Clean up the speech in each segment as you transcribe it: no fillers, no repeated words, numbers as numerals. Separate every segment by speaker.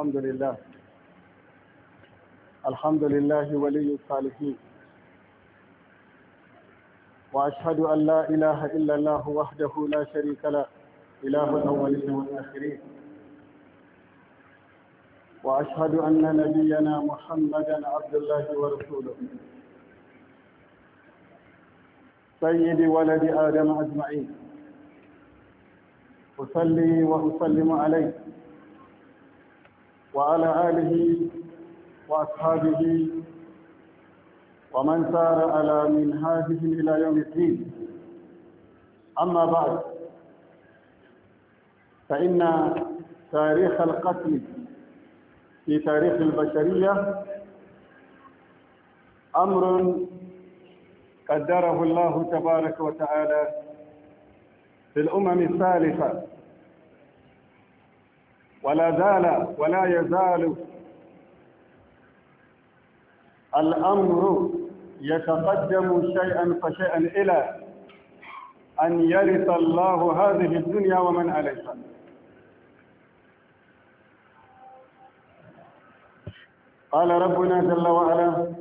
Speaker 1: الحمد لله ولي الصالحين، وأشهد أن لا إله إلا الله وحده لا شريك له، إله الأولين والآخرين. وأشهد أن نبينا محمدا عبد الله ورسوله، سيد ولد آدم أجمعين. أصلي وأسلم عليه وعلى آله وأصحابه ومن سار على منهاجه إلى يوم الدين. أما بعد، فإن تاريخ القتل في تاريخ البشرية أمر قدره الله تبارك وتعالى في الأمم السالفة، ولا يزال الأمر يتقدم شيئا فشيئا إلى أن يرث الله هذه الدنيا ومن عليها. قال ربنا جل وعلا: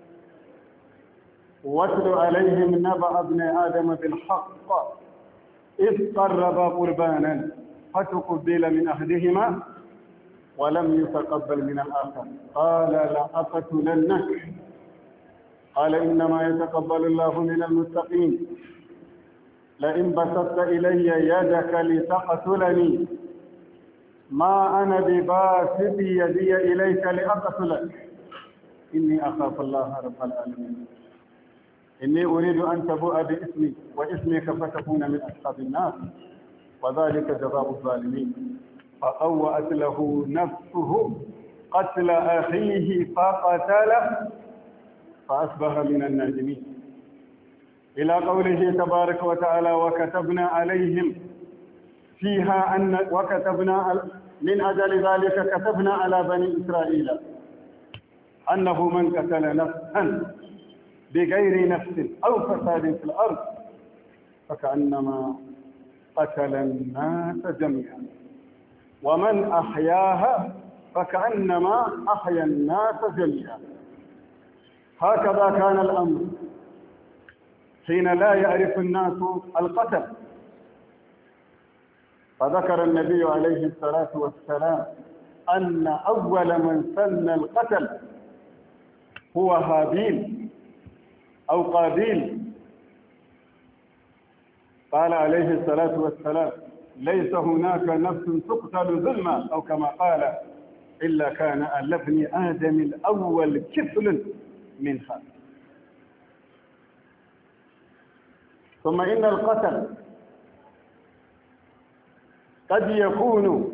Speaker 1: واتل عليهم نبأ ابن آدم بالحق إذ قربا قربانا فتقبل من أحدهما ولم يتقبل من الآخر قال لأقتلنك قال إنما يتقبل الله من المتقين لئن بسطت إلي يدك لتقتلني ما أنا بباسط يدي إليك لأقتلك إني أخاف الله رب العالمين إني أريد أن تبوء باسمي واسمك فتكون من أصحاب النار وذلك جزاء الظالمين. فطوأت له نفسه قتل أخيه فقتله فأصبح من النادمين، إلى قوله تبارك وتعالى: وكتبنا عليهم فيها وكتبنا من أجل ذلك كتبنا على بني إسرائيل أنه من قتل نفسا بغير نفس أو فساد في الأرض فكأنما قتل الناس جميعا ومن أحياها فكأنما أحيا الناس جميعا. هكذا كان الأمر حين لا يعرف الناس القتل. فذكر النبي عليه الصلاة والسلام أن أول من سن القتل هو هابيل أو قابيل. قال عليه الصلاة والسلام: ليس هناك نفس تقتل ظلما أو كما قال إلا كان على ابن آدم الأول كفل منها. ثم إن القتل قد يكون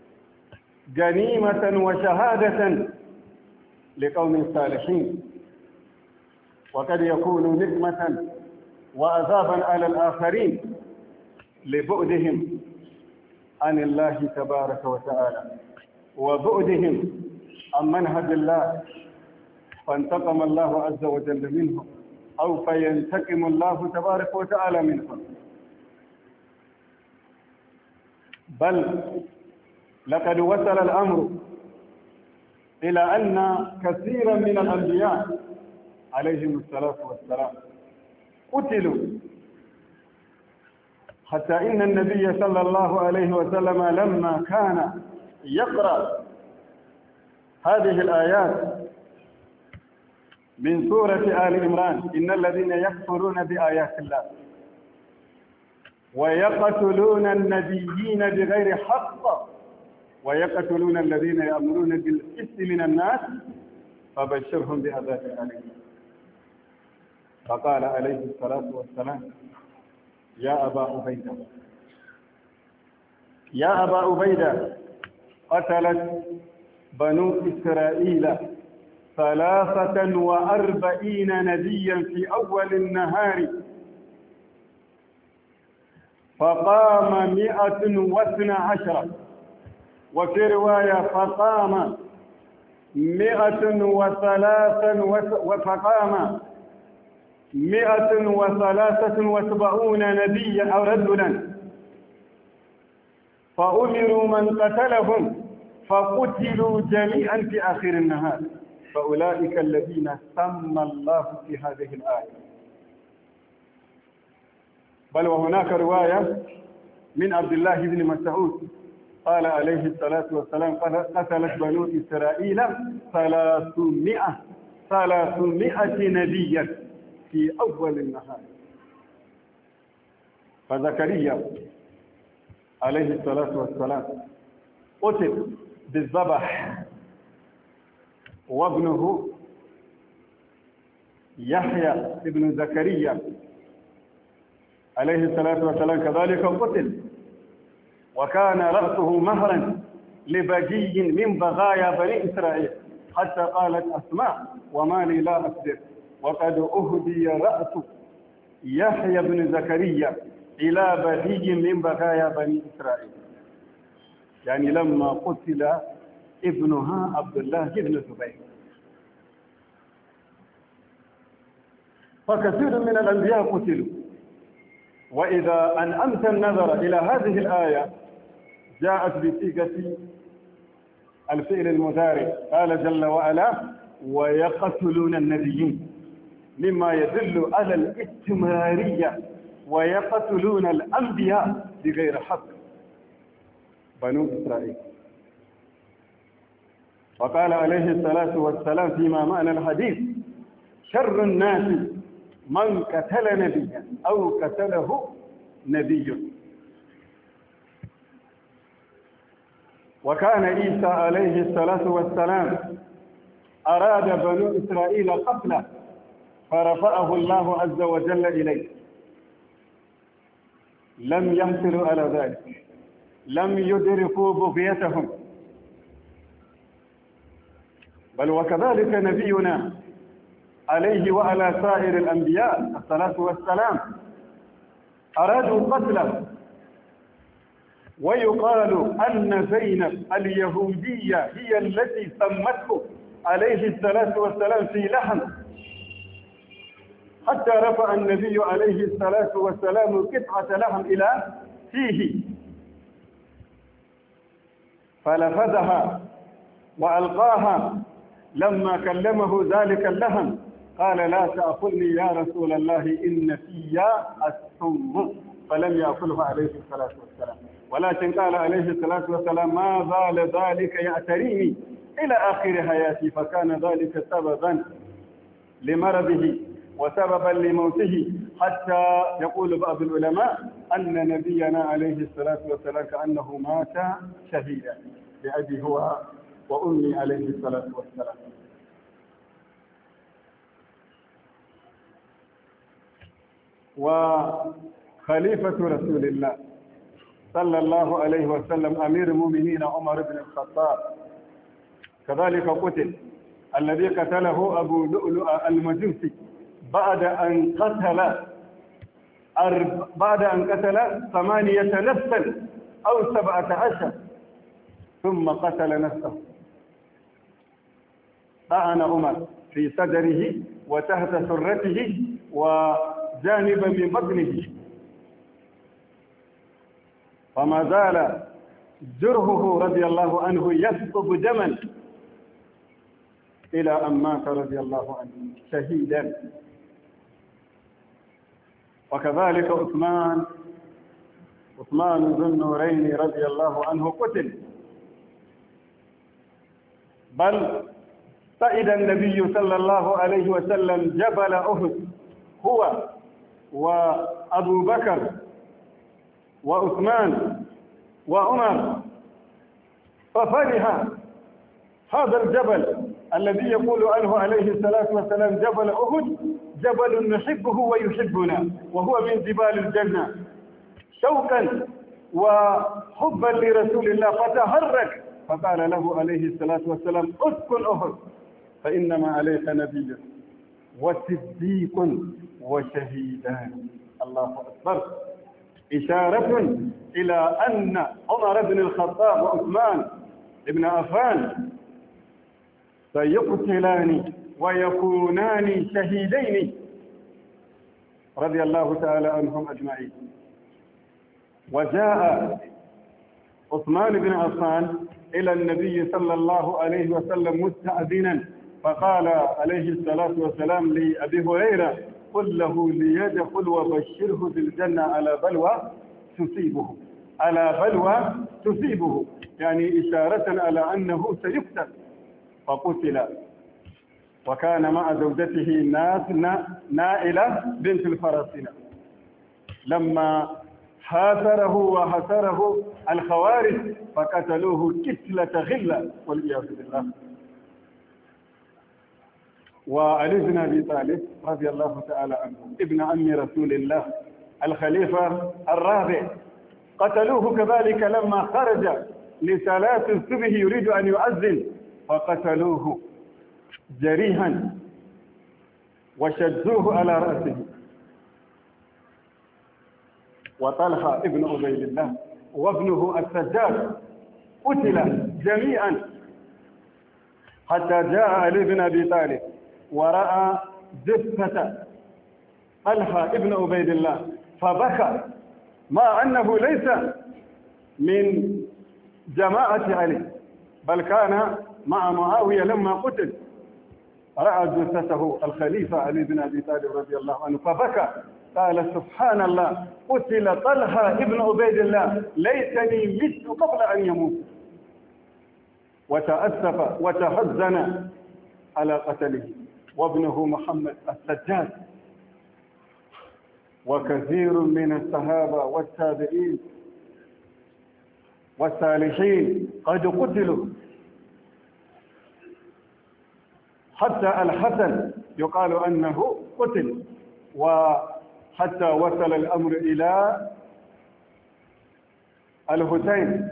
Speaker 1: جريمة وشهادة لقوم صالحين، وقد يكون نقمة وعذابا على الآخرين لبعدهم عن الله تبارك وتعالى وبعدهم عن منهج الله، فانتقم الله عز وجل منهم أو فينتقم الله تبارك وتعالى منهم. بل لقد وصل الأمر إلى أن كثيرا من الأنبياء عليهم الصلاة والسلام قتلوا، حتى إن النبي صلى الله عليه وسلم لما كان يقرأ هذه الآيات من سورة آل عمران: إن الذين يكفرون بآيات الله ويقتلون النبيين بغير حق ويقتلون الذين يأمرون بالقسط من الناس فبشرهم بعذاب أليم. فقال عليه الصلاة والسلام: يا أبا عبيدة قتلت بنو إسرائيل 43 نبيا في أول النهار فقام 112، وفي رواية فقام 173 نبيا أو رجلا، فأمروا من قتلهم فقتلوا جميعا في آخر النهار، فأولئك الذين سمى الله في هذه الآية. بل وهناك رواية من عبد الله بن مسعود قال عليه الصلاة والسلام قتلت بنو إسرائيل 300 نبيا في أول النهار. فزكريا عليه الصلاة والسلام قتل بالذبح، وابنه يحيى ابن زكريا عليه الصلاة والسلام كذلك قتل، وكان رأسه مهرا لبجي من بغايا بني إسرائيل، حتى قالت أسماء وما لي لا أصبر وقد أهدي رأس يحيى بن زكريا إلى بغي من بغايا بني إسرائيل، يعني لما قتل ابنها عبد الله بن الزبير. فكثير من الأنبياء قتلوا. وإذا أنأمت النظر إلى هذه الآية جاءت بصيغة الفعل المضارع، قال جل وعلا ويقتلون النبيين، مما يدل على الاستمرارية، ويقتلون الأنبياء بغير حق بنو إسرائيل. وقال عليه الصلاة والسلام فيما معنى الحديث شر الناس من قتل نبيا أو قتله نبي. وكان عيسى عليه الصلاة والسلام أراد بنو إسرائيل قتله، فرفعه الله عز وجل إليه، لم يمثلوا على ذلك، لم يدركوا بغيتهم. بل وكذلك نبينا عليه وعلى سائر الأنبياء الصلاة والسلام أرادوا قتله. ويقال أن زينب اليهودية هي التي سمته عليه الصلاة والسلام في لحم، حتى رفع النبي عليه الصلاة والسلام قطعة لحم إلى فيه فلفظها وألقاها. لما كلمه ذلك اللحم قال لا تأكلني يا رسول الله إن فيا السم، فلم يأكله عليه الصلاة والسلام، ولكن قال عليه الصلاة والسلام ما زال ذلك يعتريني إلى آخر حياتي، فكان ذلك سببا لمرضه وسببا لموته، حتى يقول بعض العلماء أن نبينا عليه الصلاة والسلام كأنه مات شهيدا بأبي هو وأمي عليه الصلاة والسلام. وخليفة رسول الله صلى الله عليه وسلم أمير المؤمنين عمر بن الخطاب كذلك قتل، الذي قتله أبو لؤلؤ المجوسي بعد أن قتل 8 نفسا أو 17 ثم قتل نفسه. طعن عمر في صدره وتحت سرته وجانبا من بطنه، فما زال جرحه رضي الله عنه يسقط دما إلى أن مات رضي الله عنه شهيدا. وكذلك عثمان ذو النورين رضي الله عنه قتل، بل صعد النبي صلى الله عليه وسلم جبل أحد هو وأبو بكر وعثمان وعمر، ففرح هذا الجبل الذي يقول عنه عليه الصلاة والسلام جبل أحد جبل نحبه ويحبنا، وهو من جبال الجنة، شوقا وحبا لرسول الله، فتحرك فقال له عليه الصلاة والسلام اسكن أحد فإنما عليك نبي وصديق وشهيدان. الله أكبر، إشارة إلى أن عمر بن الخطاب وعثمان بن عفان سيقتلان ويكونان شهيدين رضي الله تعالى عنهم أجمعين. وجاء عثمان بن عفان إلى النبي صلى الله عليه وسلم مستأذنا، فقال عليه الصلاة والسلام لأبي هريرة: قل له ليدخل وبشره بالجنة على بلوى تصيبه، على بلوى تصيبه، يعني إشارة على أنه سيقتل. فقتل، وكان مع زوجته نائلة بنت الفراسنة. لما حاصره وحصره الخوارج فقتلوه كتلة غلة والعياذ بالله. وعلي بن أبي طالب رضي الله تعالى عنه ابن عم رسول الله الخليفة الرابع، قتلوه كذلك لما خرج لصلاة الصبح يريد أن يؤذن، فقتلوه جريحا وشدوه على رأسه. وطلحة ابن عبيد الله وابنه السجاد قتل جميعا، حتى جاء علي بن أبي طالب ورأى جثة طلحة ابن عبيد الله فبكى، مع أنه ليس من جماعة علي بل كان مع معاوية لما قتل. رأى جثته الخليفة علي بن أبي طالب رضي الله عنه فبكى، قال: سبحان الله، قتل طلحة ابن عبيد الله، ليتني مت قبل أن يموت. وتأسف وتحزن على قتله، وابنه محمد السجاد وكثير من الصحابة والتابعين والصالحين قد قتلوا، حتى الحسن يقال أنه قتل، وحتى وصل الأمر إلى الحسين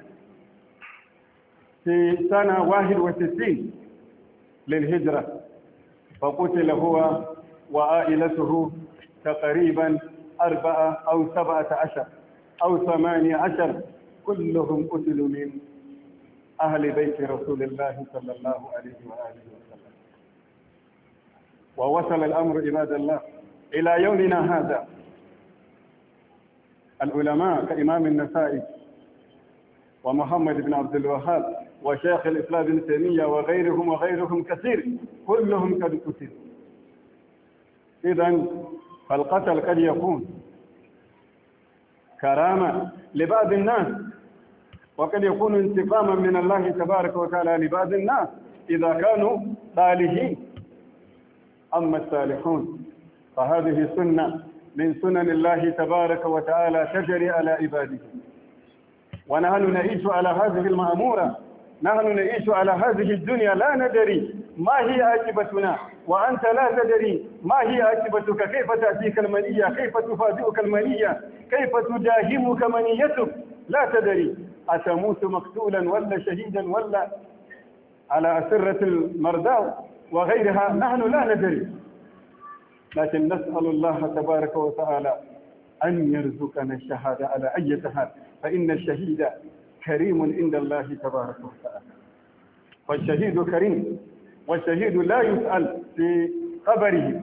Speaker 1: في سنة 61 للهجرة، فقتل هو وعائلته تقريبا 4 أو 17 أو 18، كلهم قتلوا من أهل بيت رسول الله صلى الله عليه وآله وسلم. ووصل الأمر عباد الله إلى يومنا هذا. العلماء كإمام النسائي ومحمد بن عبد الوهاب وشيخ الإسلام ابن تيمية وغيرهم كثير، كلهم قد قتلوا. إذن فالقتل قد يكون كرامة لبعض الناس، وقد يكون انتقاما من الله تبارك وتعالى لبعض الناس إذا كانوا صالحين. أما الصالحون فهذه سنة من سنن الله تبارك وتعالى تجري على عباده، ونحن نعيش على هذه المأمورة، نحن نعيش على هذه الدنيا، لا ندري ما هي عاقبتنا، وأنت لا تدري ما هي عاقبتك، كيف تأتيك المنية، كيف تفاجئك المنية، كيف تداهمك منيتك، لا تدري أتموت مقتولا ولا شهيدا ولا على أسرة المرضى وغيرها، نحن لا ندري. لكن نسأل الله تبارك وتعالى أن يرزقنا الشهادة على أي حال، فإن الشهيد كريم عند الله تبارك وتعالى، والشهيد كريم، والشهيد لا يسأل في قبره.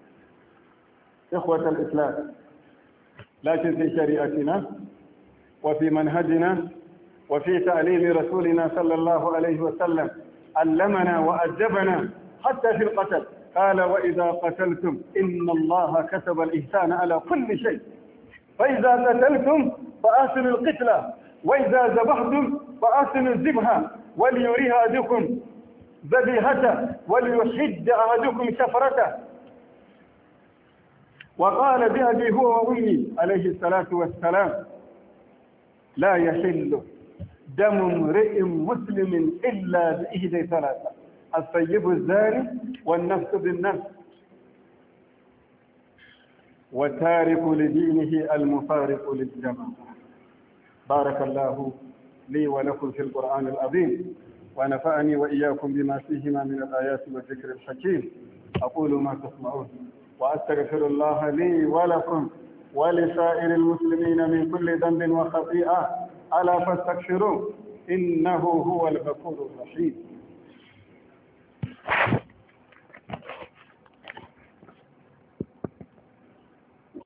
Speaker 1: إخوة الإسلام، لكن في شريعتنا وفي منهجنا وفي تعليم رسولنا صلى الله عليه وسلم علمنا وأدبنا حتى في القتل. قال: وإذا قتلتم إن الله كتب الإحسان على كل شيء، فإذا قتلتم فأحسنوا القتلة، وإذا ذبحتم فأحسنوا الذبح، وليري أحدكم ذبيحته وليحد أحدكم شفرته. وقال بأبي هو وأمي عليه الصلاة والسلام: لا يحل دم امرئ مسلم إلا بإحدى ثلاثة: الطيب الزاني، والنفس بالنفس، والتارك لدينه المفارق للجماعة. بارك الله لي ولكم في القرآن العظيم، ونفعني وإياكم بما فيهما من الآيات والذكر الحكيم. أقول ما تسمعون، وأستغفر الله لي ولكم ولسائر المسلمين من كل ذنب وخطيئة، ألا فاستغفروه إنه هو الغفور الرحيم.